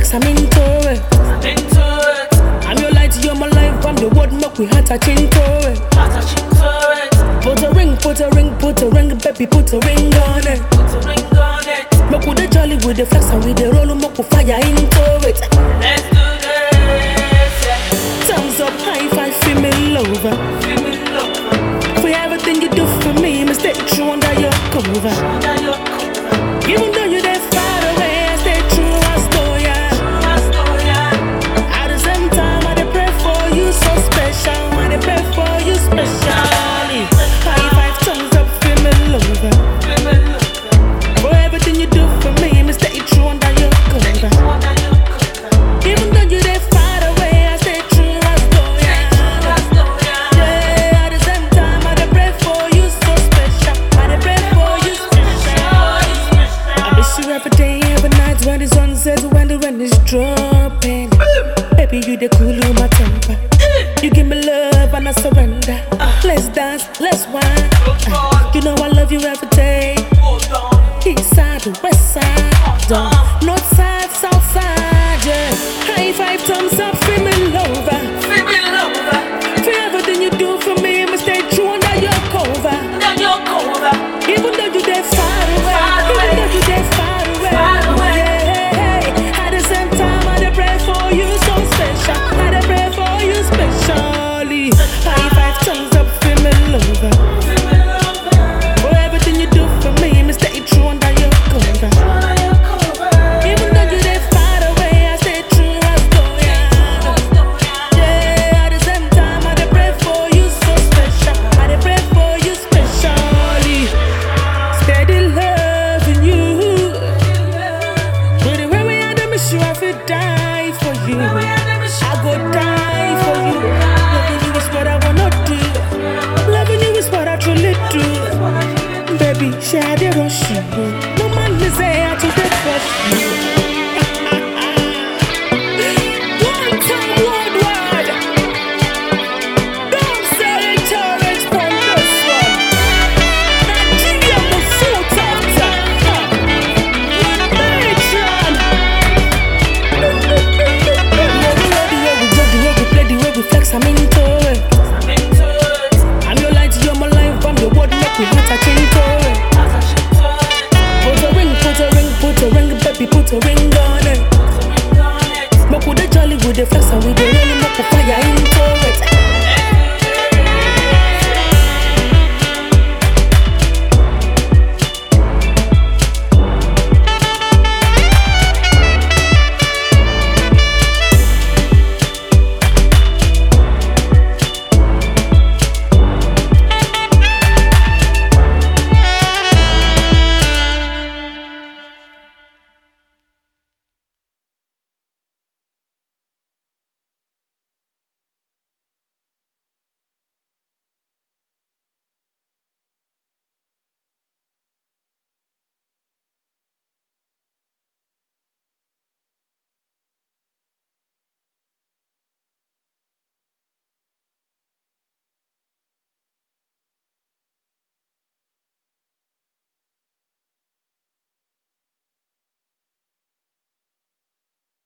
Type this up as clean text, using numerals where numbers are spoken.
cause I'm into it. I'm your light, you're my life, I'm the word, make we heart a chin to it. Put a ring, put a ring, put a ring, baby, put a ring on it. Make with the jolly, with the flex, and with the roll, make we fire into it. Let's do this, yeah. Thumbs up, high five, feel me lover. For everything you do for me, me stay true under your cover. Even though you're that far away, I stay true, I stole ya. At the same time, I dey pray for you, so special. I dey pray for you, specially. High five, thumbs up, feel me lover. For everything you do for me, me stay true under your cover. Even though you're that far away, I stay true, I stole ya. Yeah, at the same time, I dey pray for you, so special. I dey pray for you, special. I miss you every day, every night when the sun sets, when the rain is dropping. Baby, you the cool my temper. You give me love and I surrender. Let's dance, let's wine. You know I love you every day. East side, west side, north side, south side. Yeah. High five, thumbs up, feel me lover. For everything you do for me, me stay true under your cover. Even though you there far away, even though you there far away. Yeah. At the same time, I dey pray for you, so special. I dey pray for you, specially. High five, thumbs up, feel me lover. For everything you do for me, me stay true under your cover. Even though you there far away, I stay true, I stole ya. Yeah, at the same time, I dey pray for you, so special. I dey pray for you, specially. Steady loving you. With the way we had to miss you, I feel die for you. I go die for you. Loving you is what I wanna do. Loving you is what I truly do. Baby, share the rush. No man is there to get for you.